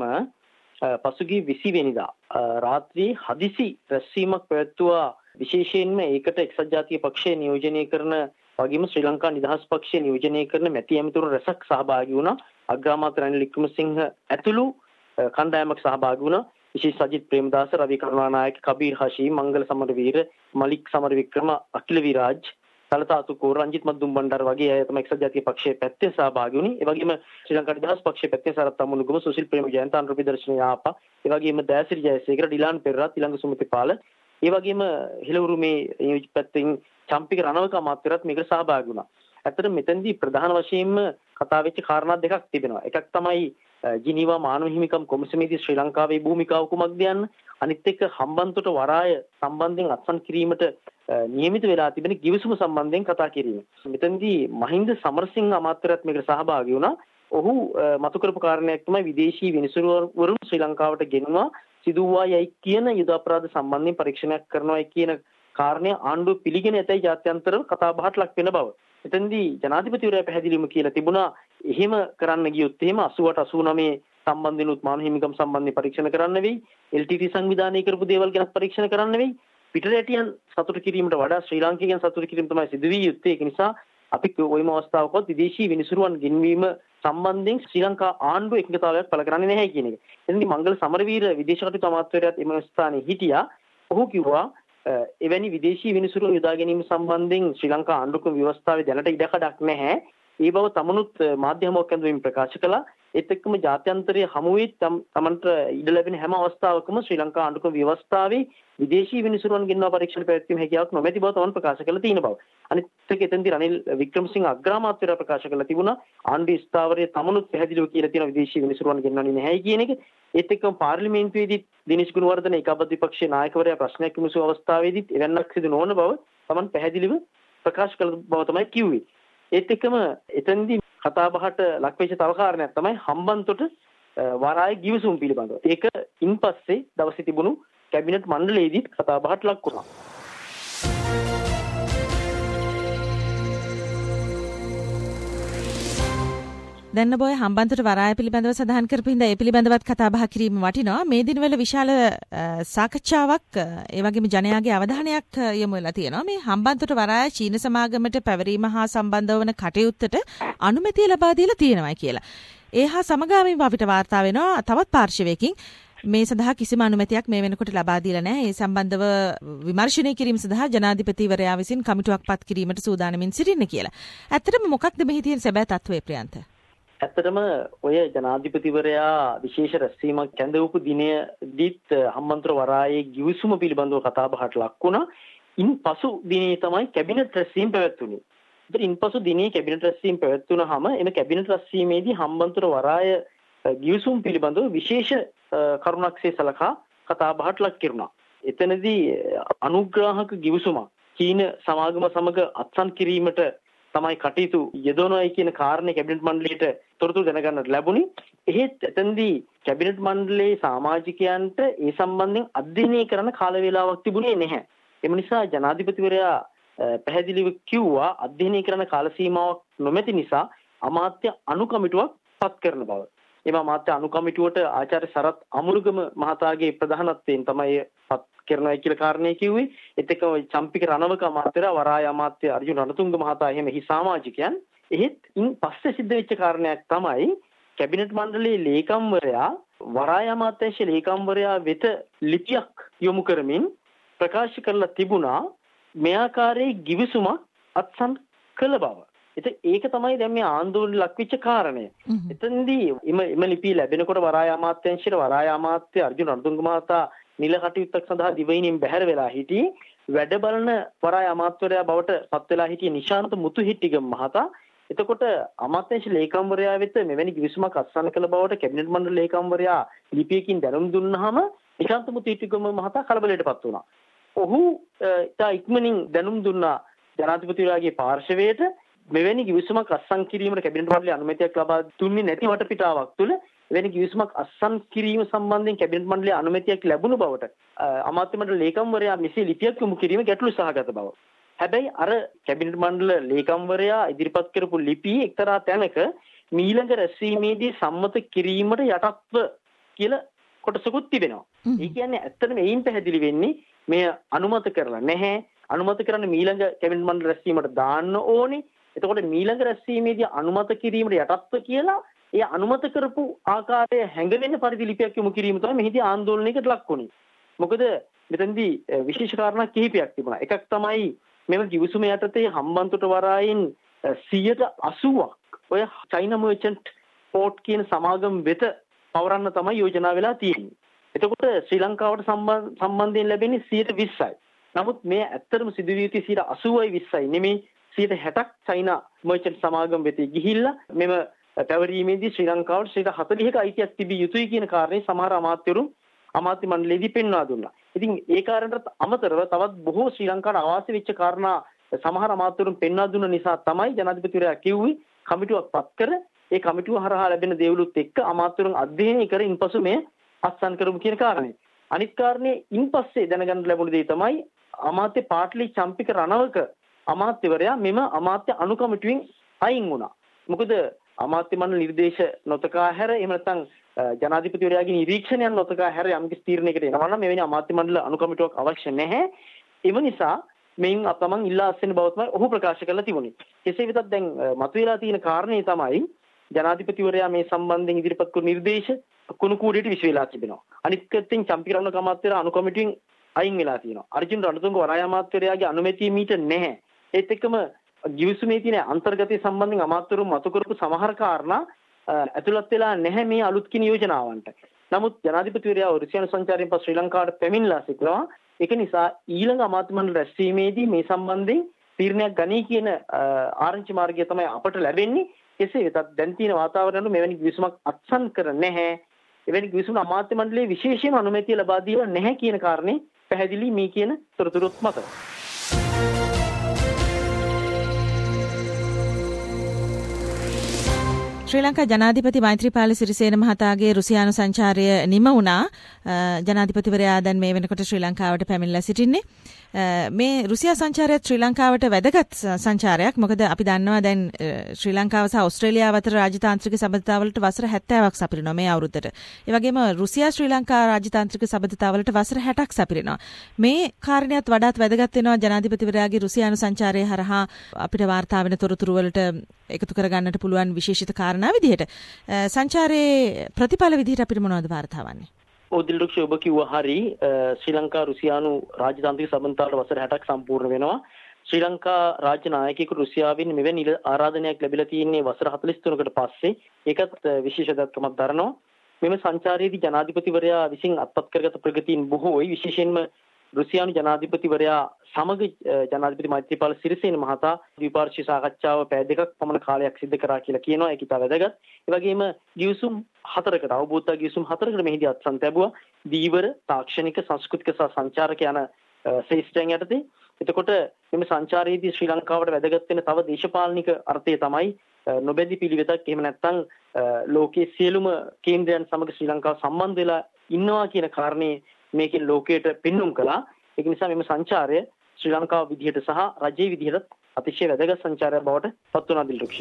පසුගිය විසි වෙනිදා රාත්‍රී හදිසි රැස්වීමක් පැවැත්වුවා. විශේෂයෙන්ම ඒකට එක්සත් ජාතික පක්ෂය නියෝජනය කරන වගේම ශ්‍රී ලංකා නිදහස් පක්ෂය නියෝජනය කරන මැති ඇමතුරු රැසක් සහභාගී වුණා. අග්‍රාමාත්‍ය රනිල් වික්‍රමසිංහ ඇතුළු කණ්ඩායමක් සහභාගී වුණා. විශේෂ සජිත් ප්‍රේමදාස, රවි කරුණානායක, කබීර් හෂීම්, මංගල සමරවීර, මලික් සමරවික්‍රම, අකිල විරාජ්, තලතාතු කෝර, රංජිත් මද්දුම් බණ්ඩාර වගේ අය තමයි එක්සත් ජාතික පක්ෂයේ පැත්තෙන් සහභාගී වුණේ. ඒ වගේම ශ්‍රී ලංකා නිදහස් පක්ෂයේ පැත්තෙන් සරත් අමුණුගම, සුසිල් ප්‍රේමජයන්ත, අනුරපි දර්ශනී ආපා, ඒ වගේම දයාසිරි ජයසේකර, ඩිලාන් පෙරේරා, තිලංග සුමතිපාල, ඒ වගේම හිලවුරු මේ නියෝජිත පැත්තෙන් චම්පික රණවක අමාත්‍යරත් මේකට සහභාගී වුණා. ඇත්තට මෙතෙන්දී ප්‍රධාන වශයෙන්ම කතා වෙච්ච කාරණා දෙකක් තිබෙනවා. එකක් තමයි ජිනීවා මානව හිමිකම් කොමිසමේදී ශ්‍රී ලංකාවේ භූමිකාව කුමක්ද යන්න. අනිත් එක හම්බන්තොට වරාය සම්බන්ධයෙන් අත්සන් කිරීමට නියමිත වෙලා තිබෙන කිවිසුම සම්බන්ධයෙන් කතා කිරීම. මෙතෙන්දී මහින්ද සමරසිංහ අමාත්‍යරත් මේකට සහභාගී වුණා. ඔහු මතු කරපු කාරණයක් තමයි විදේශී විනිසුරුවරුන් ශ්‍රී ලංකාවට ගෙන්වා සිදුවා යයි කියන යුද අපරාධ සම්බන්ධයෙන් පරීක්ෂණයක් කරනවායි කියන කාරණය ආණ්ඩුව පිළිගෙන ඇතයි ජාත්‍යන්තරව කතා බහට ලක් වෙන බව. එතෙන්දී ජනාධිපතිවරයා පැහැදිලිවම කියලා තිබුණා එහෙම කරන්න ගියොත් එහෙම අසූවට අසූනවය සම්බන්ධිනුත් මානව හිමිකම් සම්බන්ධයෙන් පරීක්ෂණ කරන්න වෙයි. එල් ටී ටී සංවිධානය කරපු දේවල් ගැන පරීක්ෂණ කරන්න වෙයි. පිටරටියන් සතුට කිරීමට වඩා ශ්‍රී ලාංකිකයන් සතුට කිරීම තමයි සිදු වී යුත්තේ. ඒක නිසා අපි කොයිම අවස්ථාවකවත් විදේශී විනිසුරුවන් ගෙන්වීම සම්බන්ධයෙන් ශ්‍රී ලංකා ආණ්ඩුව එකඟතාවයක් පළ කරන්නේ නැහැ කියන එක. එතනදී මංගල සමරවීර විදේශ කටයුතු අමාත්‍යවරයාත් එම ස්ථානයේ හිටියා. ඔහු කිව්වා එවැනි විදේශී විනිසුරු යොදා ගැනීම සම්බන්ධයෙන් ශ්‍රී ලංකා ආණ්ඩුක්‍රම ව්‍යවස්ථාවේ දැනට ඉඩකඩක් නැහැ. ඒ බව තමනුත් මාධ්‍ය හමුවක් ඇතුළු ප්‍රකාශ කළා. ඒත් එක්කම ජාත්‍යන්තරයේ හමුවේ තමන්ට ඉඩ ලැබෙන හැම අවස්ථාවකම ශ්‍රී ලංකා ආණ්ඩුක්‍රම ව්‍යවස්ථාවේ විදේශී විනිසුරුවන් ගෙන්වා පරීක්ෂණ පැවැත්වීම හැකියාවක් නොමැති බව තමන් ප්‍රකාශ කළා තියෙන බව. අනිත් එක එතෙන්දී රනිල් වික්‍රමසිංහ අග්‍රාමාත්‍යවරයා ප්‍රකාශ කළා තිබුණා ආණ්ඩුවේ ස්ථාවරයේ තමනුත් පැහැදිලිව කියලා තියෙන විදේශී විනිසුරුවන් ගෙන්වන්නේ නැහැ කියන එක. ඒත් එක්කම පාර්ලිමේන්තුවේදී දිනේෂ් ගුණවර්ධන ඒකාබද්ධ විපක්ෂයේ නායකවරයා ප්‍රශ්නයක් විමසු අවස්ථාවේදීත් එවැන්නක් සිදු නොවන බව තමන් පැහැදිලිව ප්‍රකාශ කළ බව තමයි කිව්වේ. ඒත් එක්කම එතෙන්දී කතා බහට ලක්වෙච්ච තව කාරණයක් තමයි හම්බන්තොට වරාය ගිවිසුම් පිළිබඳව. ඒක ඉන්පස්සේ දවසේ තිබුණු කැබිනට් මණ්ඩලයේදීත් කතා බහට ලක් වුණා. දැන් බොය හම්බන්තොට වරාය පිළිබඳව සඳහන් කරපු හින්දා ඒ පිළිබඳවත් කතා බහ කිරීම වටිනවා. මේ දිනවල විශාල සාකච්ඡාවක් ඒ වගේම ජනයාගේ අවධානයක් යොමු වෙලා තියෙනවා. මේ හම්බන්තොට වරාය චීන සමාගමට පැවරීම හා සම්බන්ධ වන කටයුත්තට අනුමැතිය ලබා දීලා තියෙනවා කියලා. ඒ හා සමගාමීව අපිට වාර්තා වෙනවා තවත් පාර්ශවයකින් මේ සඳහා කිසිම අනුමැතියක් මේ වෙනකොට ලබා දීලා නැහැ. ඒ සම්බන්ධව විමර්ශනය කිරීම සඳහා ජනාධිපතිවරයා විසින් කමිටුවක් පත් කිරීමට සූදානමින් සිටින්න කියලා. ඇත්තටම මොකක්ද මෙහි තියෙන සැබෑ තත්ත්වය ප්‍රියන්ත? ඇත්තටම ඔය ජනාධිපතිවරයා විශේෂ රැස්වීමක් කැඳවපු දිනේදීත් හම්බන්තොට වරායේ ගිවිසුම පිළිබඳව කතා බහට ලක් වුණා. ඉන්පසු දිනේ තමයි කැබිනට් රැස්වීම පැවැත්වුණේ. ඉතින් ඉන්පසු දිනේ කැබිනට් රැස්වීම පැවැත්වුණාම එම කැබිනට් රැස්වීමේදී හම්බන්තොට වරාය ගිවිසුම් පිළිබඳව විශේෂ කරුණක්සේ සලකා කතා බහට ලක් කෙරුණා. එතනදී අනුග්‍රාහක ගිවිසුමක් චීන සමාගම සමග අත්සන් කිරීමට තමයි කටයුතු යෙදවනවායි කියන කාරණේ කැබිනට් මණ්ඩලයට තොරතුරු දැනගන්නට ලැබුණි. එහෙත් එතෙන්දී කැබිනට් මණ්ඩලයේ සමාජිකයන්ට ඒ සම්බන්ධයෙන් අධ්‍යයනය කරන්න කාල වේලාවක් තිබුණේ නැහැ. එම නිසා ජනාධිපතිවරයා පැහැදිලිව කිව්වා අධ්‍යයනය කරන කාල සීමාවක් නොමැති නිසා අමාත්‍ය අනු කමිටුවක් පත් කරන බව. එම අමාත්‍ය අනු කමිටුවට ආචාර්ය සරත් අමුරුගම මහතාගේ ප්‍රධානත්වයෙන් තමයි පත් කරනවා කියලා කාරණේ කිව්වේ. ඒත් එක්ක චම්පික රණවක අමාත්‍යරා වරාය අමාත්‍ය අර්ජුන රණතුංග මහතා එහෙම හි සමාජිකයන්. එහෙත් ඉන් පස්සේ සිද්ධ වෙච්ච කාරණයක් තමයි කැබිනට් මණ්ඩලයේ ලේකම්වරයා වරාය අමාත්‍යාංශ ලේකම්වරයා වෙත ලිපියක් යොමු කරමින් ප්‍රකාශ කරලා තිබුණා මේ ආකාරයේ ගිවිසුමක් අත්සන් කළ බව. ඉතින් ඒක තමයි දැන් මේ ආందోලන ලක්විච්ච කාරණය. එතෙන්දී එම එම ලිපිය ලැබෙනකොට වරාය අමාත්‍යාංශයේ වරාය අමාත්‍ය අර්ජුන රණතුංග මහතා නිල කටයුත්තක් සඳහා දිවයිනින් බැහැර වෙලා හිටියේ. වැඩ බලන වරාය අමාත්‍යවරයා බවට පත් වෙලා හිටියේ නිශාන්ත මුතුහිට්ටිගම මහතා. එතකොට අමාත්‍යාංශ ලේකම්වරයා වෙත මෙවැනි ගිවිසුමක් අත්සන් කළ බවට කැබිනට් මණ්ඩල ලේකම්වරයා ලිපියකින් දැනුම් දුන්නාම නිශාන්ත මුතුහිට්ටිගම මහතා කලබලයටපත් වුණා. ඔහු ඉතා ඉක්මනින් දැනුම් දුන්නා ජනාධිපතිවරයාගේ පාර්ශවයට මෙවැනි ගිවිසුමක් අත්සන් කිරීමට කැබිනට් මණ්ඩලයේ අනුමැතියක් ලබා දුන්නේ නැති වටපිටාවක් තුළ එවැනි ගිවිසුමක් අත්සන් කිරීම සම්බන්ධයෙන් කැබිනට් මණ්ඩලයේ අනුමැතියක් ලැබුණු බවට අමාත්‍ය මණ්ඩල ලේකම්වරයා මෙසේ ලිපියක් යොමු කිරීම ගැටලු සහගත බව. හැබැයි අර කැබිනට් මණ්ඩල ලේකම්වරයා ඉදිරිපත් කරපු ලිපියේ එක්තරා තැනක මීළඟ රැස්වීමේදී සම්මත කිරීමට යටත්ව කියලා කොටසකුත් තිබෙනවා. ඒ කියන්නේ ඇත්තටම එයින් පැහැදිලි වෙන්නේ මේ අනුමත කරලා නැහැ. අනුමත කරන්න මීළඟ කැබිනට් මණ්ඩල රැස්වීමට දාන්න ඕනේ. එතකොට මීළඟ රැස්වීමේදී අනුමත කිරීමට යටත්ව කියලා ඒ අනුමත කරපු ආකාරය හැඟෙන්න පරිදි ලිපියක් යොමු කිරීම තමයි මෙහිදී ආందోලනයකට ලක් වුණේ. මොකද මෙතනදී විශේෂ කාරණා කිහිපයක් තිබුණා. එකක් තමයි මෙම ගිවිසුම යටතේ හම්බන්තොට වරායෙන් සියයට අසූවක් ඔය චයිනා මර්චන්ට් පෝට් කියන සමාගම් වෙත පවරන්න තමයි යෝජනා වෙලා තියෙන්නේ. එතකොට ශ්‍රී ලංකාවට සම්බන්ධයෙන් ලැබෙන්නේ සියයට විස්සයි. නමුත් මේ ඇත්තටම සිදුවිය යුතු සියයට අසූවයි විස්සයි නෙමෙයි සියයට හැටක් චයිනා මර්චන්ට් සමාගම් වෙතේ ගිහිල්ලා මෙම පැවරීමේදී ශ්‍රී ලංකාවට සියයට හතළිහක අයිතියක් තිබිය යුතුයි කියන කාරණේ සමහර අමාත්‍යවරුන් අමාත්‍ය මණ්ඩලයේදී පෙන්වා දුන්නා. ඉතින් ඒ කාරණයට අමතරව තවත් බොහෝ ශ්‍රී ලංකාවට අවාසි වෙච්ච කාරණා සමහර අමාත්‍යවරුන් පෙන්වා දුන්න නිසා තමයි ජනාධිපතිවරයා කිව්වේ කමිටුවක් පත් කර ඒ කමිටුව හරහා ලැබෙන දේවලුත් එක්ක අමාත්‍යවරුන් අධ්‍යයනය කර ඉන්පසු මේ අත්සන් කරමු කියන කාරණේ. අනිත් කාරණේ ඉන්පස්සේ දැනගන්න ලැබුණ දේ තමයි අමාත්‍ය පාටලි චම්පික රණවක අමාත්‍යවරයා මෙම අමාත්‍ය අනු කමිටුවෙන් අයින් වුණා. මොකද අමාත්‍ය මණ්ඩල නිර්දේශ නොතකා හැර එහෙම නැත්නම් ජනාධිපතිවරයාගේ නිරීක්ෂණයන් නොතකා හැර යම්කිසි තීරණයකට එනවා නම් මෙවැනි අමාත්‍ය මණ්ඩල අනු කමිටුවක් අවශ්‍ය නැහැ. ඒ නිසා මෙයින් අපමණ ඉල්ලා අස්වෙන බව තමයි ඔහු ප්‍රකාශ කරලා තිබුණේ. කෙසේ වෙතත් දැන් මතුවලා තියෙන කාරණේ තමයි ජනාධිපතිවරයා මේ සම්බන්ධයෙන් ඉදිරිපත් කරන නිර්දේශ කුණු කූඩේට විශ් වෙලා තිබෙනවා. අනිත් පැත්තෙන් චම්පිරණ කමාත්‍යවරයා අනු කමිටුවෙන් අයින් වෙලා තියෙනවා. අර්ජුන රණතුංග වරාය අමාත්‍යවරයාගේ අනුමැතිය මීට නැහැ. ඒත් එක්කම ගිවිසුමේ තියෙන අන්තර්ගතය සම්බන්ධයෙන් අමාත්‍යවරුන් මතු කරපු සමහර කාරණා ඇතුළත් වෙලා නැහැ මේ අලුත් කින යෝජනාවන්ට. නමුත් ජනාධිපතිවරයා රුසියානු සංචාරයෙන් පසු ශ්‍රී ලංකාවට පැමිණලා සිටිනවා. ඒක නිසා ඊළඟ අමාත්‍ය මණ්ඩල රැස්වීමේදී මේ සම්බන්ධයෙන් තීරණයක් ගනී කියන ආරංචි මාර්ගය තමයි අපට ලැබෙන්නේ. කෙසේ වෙතත් දැන් තියෙන වාතාවරණය මෙවැනි ගිවිසුමක් අත්සන් කර නැහැ. එවැනි ගිවිසුම අමාත්‍ය මණ්ඩලයේ විශේෂයෙන්ම අනුමැතිය ලබා දීලා නැහැ කියන කාරණේ පැහැදිලි මේ කියන තොරතුරුත් මත. ශ්‍රී ලංකා ජනාධිපති මෛත්‍රීපාල සිරිසේන මහතාගේ රුසියානු සංචාරය නිම වුණා. ජනාධිපතිවරයා දැන් මේ වෙනකොට ශ්‍රී ලංකාවට පැමිණලා සිටින්නේ. මේ රුසියා සංචාරයත් ශ්‍රී ලංකාවට වැදගත් සංචාරයක්. මොකද අපි දන්නවා දැන් ශ්‍රී ලංකාව සහ ඕස්ට්‍රේලියාව අතර රාජතාන්ත්‍රික සබඳතාවලට වසර හැත්තෑවක් සපිරෙනවා මේ අවුරුද්දට. ඒ වගේම රුසියා ශ්‍රී ලංකා රාජතාන්ත්‍රික සබඳතාවලට වසර හැටක් සපිරෙනවා. මේ කාරණයක් වඩාත් වැදගත් වෙනවා ජනාධිපතිවරයාගේ රුසියානු සංචාරය හරහා අපිට වාර්තා වෙන තොරතුරු වලට එකතු කරගන්නට පුළුවන් විශේෂිත කාරණා විදිහට. සංචාරයේ ප්‍රතිඵල විදිහට අපිට මොනවද වාර්තා වන්නේ? ඔදිල්රුක්ෂ ඔබ කිව්වා හරි. ශ්‍රී ලංකා රුසියානු රාජතාන්ත්‍රික සම්බන්ධතාවට වසර හැටක් සම්පූර්ණ වෙනවා. ශ්‍රී ලංකා රාජ්‍ය නායකයෙකු රුසියාවෙන් මෙවැනි ආරාධනයක් ලැබිලා තියෙන්නේ වසර හතළිස් තුනකට පස්සේ. ඒකත් විශේෂත්වයක් දරනවා. මෙම සංචාරයේදී ජනාධිපතිවරයා විසින් අත්පත් කරගත් ප්‍රගතීන් බොහෝයි. විශේෂයෙන්ම රුසියානු ජනාධිපතිවරයා සමග ජනාධිපති මෛත්‍රීපාල සිරිසේන මහතා ද්විපාර්ශ්වීය සාකච්ඡාව පැය දෙකක් පමණ කාලයක් සිදු කරා කියලා කියනවා. ඒක ඉතා වැදගත්. ඒ වගේම ගිවිසුම් හතරකට අවබෝධතා ගිවිසුම් හතරකට මෙහිදී අත්සන් ලැබුවා. දීවර, තාක්ෂණික, සංස්කෘතික සහ සංචාරක යන ශ්‍රේෂ්ඨයන් යටතේ. එතකොට මෙම සංචාරයේදී ශ්‍රී ලංකාවට වැදගත් වෙන තව දේශපාලනික අර්ථය තමයි නොබැඳි පිළිවෙතක්. එහෙම නැත්නම් ලෝකයේ සියලුම කේන්ද්‍රයන් සමග ශ්‍රී ලංකාව සම්බන්ධ වෙලා ඉන්නවා කියන කාරණේ මේකෙන් ලෝකයට පෙන්눔 කළා. ඒක නිසා මෙම සංචාරය ශ්‍රී ලංකාව විදිහට සහ රජයේ විදිහට අතිශය වැදගත් සංචාරයක් බවට පත් වුණා දිල්රුක්ෂි.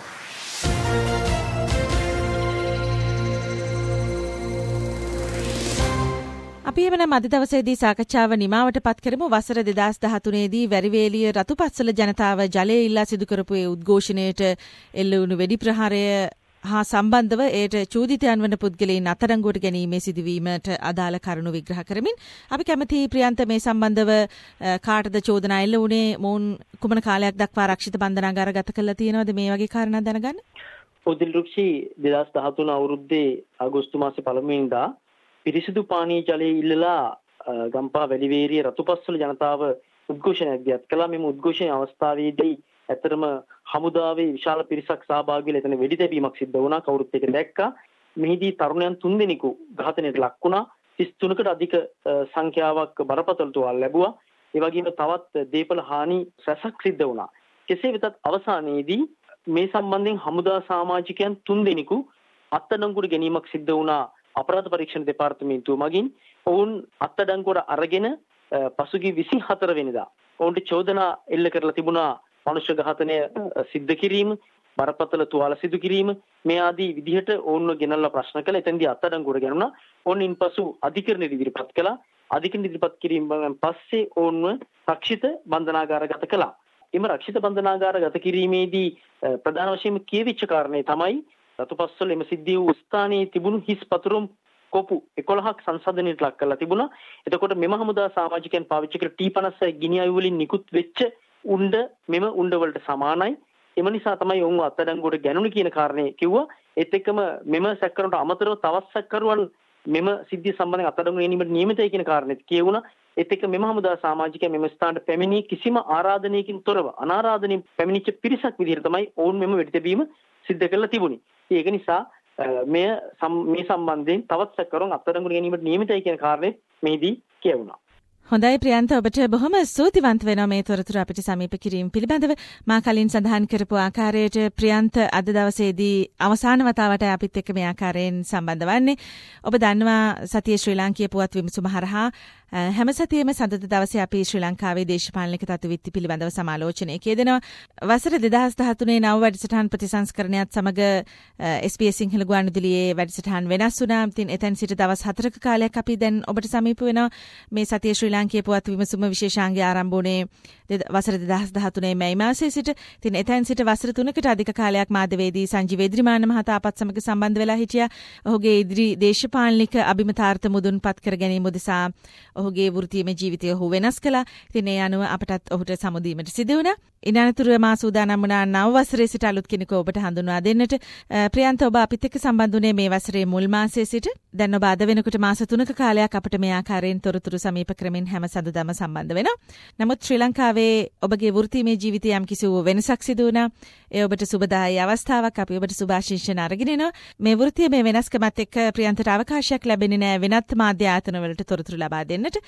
අපි එවනම් අද දවසේදී සාකච්ඡාව නිමාවට පත් කරමු. වසර දෙදාස් දහතුනේ දී වැරිවේලිය රතුපත්සල ජනතාව ජලය ඉල්ලා සිදු කරපු ඒ උද්ඝෝෂණයට එල්ල වුණු වෙඩි ප්‍රහාරය හා සම්බන්ධව ඒට චෝදිතයන් වන පුද්ගලයන් අත්අඩංගුවට ගැනීමේ සිදුවීමට අදාළ කරුණු විග්‍රහ කරමින් අපි කැමති ප්‍රියන්ත මේ සම්බන්ධව කාටද චෝදනා එල්ල වුණේ, මොවුන් කුමන කාලයක් දක්වා ආරක්ෂිත බන්ධනාගාර ගත කරලා තියෙනවද, මේ වගේ කාරණා දැනගන්න. ඔදිල්රුක්ෂි දෙදාස් දහතුන අවුරුද්දේ අගෝස්තු මාසේ පළමුවෙනිදා පිරිසිදු පානීය ජලය ඉල්ලලා ගම්පහ වැලිවේරිය රතුපස්වල ජනතාව උද්ඝෝෂණයක් දියත් කළා. මෙම උද්ඝෝෂණ අවස්ථාවේදී ඇතරම හමුදාවේ විශාල පිරිසක් සහභාගී වෙලා එතන වෙඩි තැබීමක් සිද්ධ වුණා. කවුරුත් ඒක දැක්කා. මෙහිදී තරුණයන් තුන්දෙනෙකු ඝාතනයට ලක් වුණා. තිස් තුනකට අධික සංඛ්‍යාවක් බරපතල තුවාල ලැබුවා. ඒ වගේම තවත් දේපල හානි රැසක් සිද්ධ වුණා. කෙසේ වෙතත් අවසානයේදී මේ සම්බන්ධයෙන් හමුදා සමාජිකයන් තුන්දෙනෙකු අත්අඩංගුවට ගැනීමක් සිද්ධ වුණා. අපරාධ පරීක්ෂණ දෙපාර්තමේන්තුව මගින් ඔවුන් අත්අඩංගුවට අරගෙන පසුගිය විසිහතර වෙනිදා ඔවුන්ට චෝදනා එල්ල කරලා තිබුණා. මනුෂ්‍ය ඝාතනය සිද්ධ කිරීම, බරපතල තුවාල සිදු කිරීම, මේ ආදී විදිහට ඔවුන්ව ගෙනල්ලා ප්‍රශ්න කළා. එතෙන්දී අත්අඩංගුවට ගැනුණා. ඔවුන් ඉන්පසු අධිකරණයට ඉදිරිපත් කළා. අධිකරණ ඉදිරිපත් කිරීමෙන් පස්සේ ඔවුන්ව රක්ෂිත බන්ධනාගාරගත කළා. එම රක්ෂිත බන්ධනාගාරගත කිරීමේදී ප්‍රධාන වශයෙන්ම කියවිච්ච කාරණේ තමයි රතුපස්වල එම සිද්ධිය වූ ස්ථානයේ තිබුණු හිස් පතුරුම් කොපු එකොළහක් සංසන්දනයට ලක් කරලා තිබුණා. එතකොට මෙම හමුදා සමාජිකයන් පාවිච්චි කළ ටී පනස් ගිනි අයු වලින් නිකුත් වෙච්ච උණ්ඩ මෙම උණ්ඩ වලට සමානයි. එම නිසා තමයි ඔවුන් අත්අඩංගුවට ගැනුණේ කියන කාරණේ කිව්වා. ඒත් එක්කම මෙම සැකකරුන්ට අමතරව තවත් සැකකරුවන් මෙම සිද්ධිය සම්බන්ධයෙන් අත්අඩංගුවට ගැනීමට නියමිතයි කියන කාරණේත් කියවුණා. ඒත් එක්ක මෙම හමුදා සමාජිකයන් මෙම ස්ථානට පැමිණි කිසිම ආරාධනයකින් තොරව අනාරාධනෙන් පැමිණිච්ච පිරිසක් විදිහට තමයි ඔවුන් මෙම වෙඩි තැබීම සිද්ධ කරලා තිබුණේ. ඒක නිසා මෙය මේ සම්බන්ධයෙන් තවත් සැකකරුන් අත්අඩංගුවට ගැනීමට නියමිතයි කියන කාරණේ මෙහිදී කියවුණා. හොඳයි ප්‍රියන්ත, ඔබට බොහොම ස්තුතිවන්ත වෙනවා මේ තොරතුරු අපිට සමීප කිරීම පිළිබඳව. මා කලින් සඳහන් කරපු ආකාරයට ප්‍රියන්ත අද දවසේදී අවසාන වතාවට අපිත් එක්ක මේ ආකාරයෙන් සම්බන්ධ වන්නේ. ඔබ දන්නවා සතියේ ශ්‍රී ලාංකීය පුවත් විමසුම හරහා හැම සතියෙම සඳත දවසේ අපි ශ්‍රී ලංකාවේ දේශපාලනික තත්ත්වවිත්ති පිළිබඳව සමාලෝචනය කියදෙනවා. වසර දෙදාස් දහතුනේ නව වැඩසටහන් ප්‍රතිසංස්කරණයත් සමග එස් බී එස් සිංහල ගුවන්විදුලියේ වැඩසටහන් වෙනස් වුණා. ඉතින් එතෙන් සිට දවස් හතරක කාලයක් අපි දැන් ඔබට සමීප වෙනවා. මේ සතියේ ශ්‍රී ලාංකීය පුවත් විමසුම විශේෂාංගය ආරම්භ වුණේ වසර දෙදාස් දහතුනේ මැයි මාසයේ සිට. ඉතින් එතෙන් සිට වසර තුනකට අධික කාලයක් මාධ්‍යවේදී සංජීව එදිරිමාන මහතා අපත් සමග සම්බන්ධ වෙලා හිටියා. ඔහුගේ ඉදිරි දේශපාලනික අභිමතාර්ථ මුදුන්පත් කර ගැනීම උදෙසා ඔහුගේ වෘත්තීය ජීවිතය ඔහු වෙනස් කළා. ඉතින් ඒ අනුව අපටත් ඔහුට සමුදීමට සිදු වුණා. ඉන් අනතුරුව මා සූදානම් වුණා නව වසරේ සිට අලුත් කෙනෙකු ඔබට හඳුන්වා දෙන්නට. ප්‍රියන්ත, ඔබ අපිත් එක්ක සම්බන්ධ වුණේ මේ වසරේ මුල් මාසයේ සිට. දැන් ඔබ අද වෙනකොට මාස තුනක කාලයක් අපිට මේ ආකාරයෙන් තොරතුරු සමීප කරමින් හැම සඳුදාම සම්බන්ධ වෙනවා. නමුත් ශ්‍රී ලංකාවේ ඔබගේ වෘත්තීය ජීවිතය යම් කිසි වෙනසක් සිදු වුණා. ඒ ඔබට සුබදායී අවස්ථාවක්. අපි ඔබට සුභාශිංසන අරගෙන එනවා. මේ වෘත්තීය මේ වෙනස්කමත් එක්ක ප්‍රියන්තට අවකාශයක් ලැබෙන්නේ නැහැ වෙනත් මාධ්‍ය ආයතන වලට තොරතුරු ලබා දෙන්නට.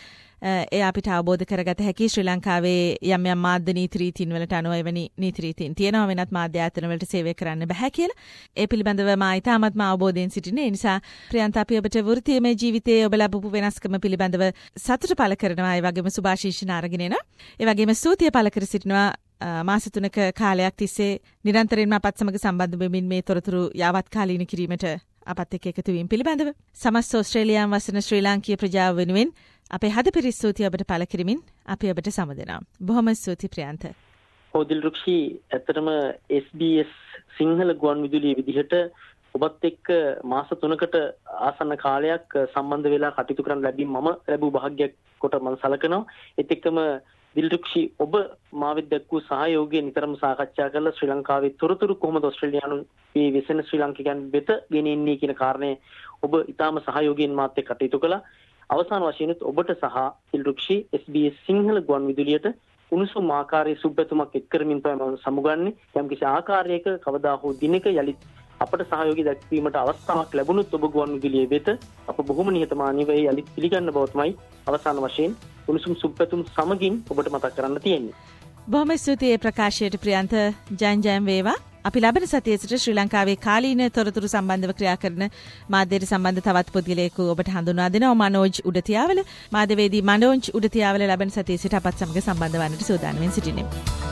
ඒ අපිට අවබෝධ කරගත හැකි ශ්‍රී ලංකාවේ යම් යම් මාධ්‍ය නීති රීතීන් වලට අනුව එවැනි නීති රීතීන් තියෙනවා. වෙනත් මාධ්‍ය ආයතන වලට සේවය කරන්න බෑ කියලා. ඒ පිළිබඳව මා ඉතාමත්ම අවබෝධයෙන් සිටිනේ. ඒ නිසා ප්‍රියන්ත, අපි ඔබට වෘත්තීය ජීවිතයේ ඔබ ලැබපු වෙනස්කම පිළිබඳව සතුට පළ කරනවා. ඒ වගේම සුභාශිංසන අරගෙන එනවා. ඒ වගේම ස්තුතිය පළ කර සිටිනවා. මාස තුනක කාලයක් තිස්සේ නිරන්තරයෙන්ම අපත් සමග සම්බන්ධ වෙමින් මේ තොරතුරු යාවත් කාලීන කිරීමට අපත් එක්ක එකතු වීම පිළිබඳව සමස්ත ඕස්ට්‍රේලියානු වසන ශ්‍රී ලාංකීය ප්‍රජාව වෙනුවෙන් අපේ හදපිරි ස්තුතිය ඔබට පළ කිරීමෙන් අපි ඔබට සමුදෙනවා. බොහොම ස්තුතියි ප්‍රියන්ත. හොදිල් රුක්ෂි, ඇත්තටම එස් බී එස් සිංහල ගුවන්විදුලියේ විදිහට ඔබත් එක්ක මාස තුනකට ආසන්න කාලයක් සම්බන්ධ වෙලා කටයුතු කරන්න ලැබී මම ලැබූ භාග්‍යයක් කොට මම සලකනවා. ඒත් එක්කම දිල්රුක්ෂි ඔබ මාවෙත් දැක්වූ සහයෝගය නිතරම සාකච්ඡා කරලා ශ්‍රී ලංකාවේ තොරතුරු කොහොමද ඕස්ට්‍රේලියානු මේ වෙසෙන ශ්‍රී ලාංකිකයන් වෙත ගෙනෙන්නේ කියන කාරණේ ඔබ ඊටාම සහයෝගයෙන් මාත් එක්ක කටයුතු කළා. අවසාන වශයෙන් ඔබට සහ Dilrukshi S B S Sinhala ගුවන් විදුලියට උණුසුම් ආකාරයේ සුබපැතුමක් එක් කරමින් තමයි මම සමුගන්නේ. යම්කිසි ආකාරයක කවදා හෝ දිනක යලිත් අපට සහයෝගය දක්වීමට අවස්ථාවක් ලැබුණොත් ඔබ ගුවන් විදුලියේ වෙත අප බොහොම නිහතමානීව ඒ යලිත් පිළිගන්න බව තමයි අවසාන වශයෙන් උණුසුම් සුබපැතුම් සමගින් ඔබට මතක් කරන්න තියෙන්නේ. බොහොම ස්තුතියි ඒ ප්‍රකාශයට ප්‍රියන්ත. ජයන් ජයන් වේවා. අපි ලබන සතියේ සිට ශ්‍රී ලංකාවේ කාලීන තොරතුරු සම්බන්ධව ක්‍රියා කරන මාධ්‍යයට සම්බන්ධ තවත් පුද්ගලයෙකු ඔබට හඳුන්වා දෙනවා. මනෝජ් උඩතියාවල මාධ්‍යවේදී මනෝජ් උඩතියාවල ලබන සතියේ සිට අපත් සමග සම්බන්ධ වන්නට සූදානම් වෙමින් සිටිනවා.